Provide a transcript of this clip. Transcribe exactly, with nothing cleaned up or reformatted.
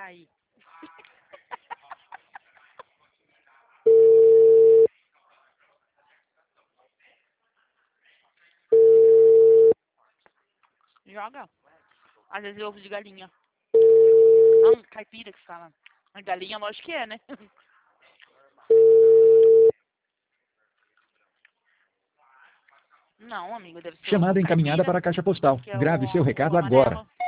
sair. Joga. Às vezes é ovo de galinha. Hum, caipira que fala. A galinha, lógico que é, né? Não, amigo, deve ser ovo Chamada encaminhada caipira, para a caixa postal. que é Grave o, seu o ovo recado agora. amarelo.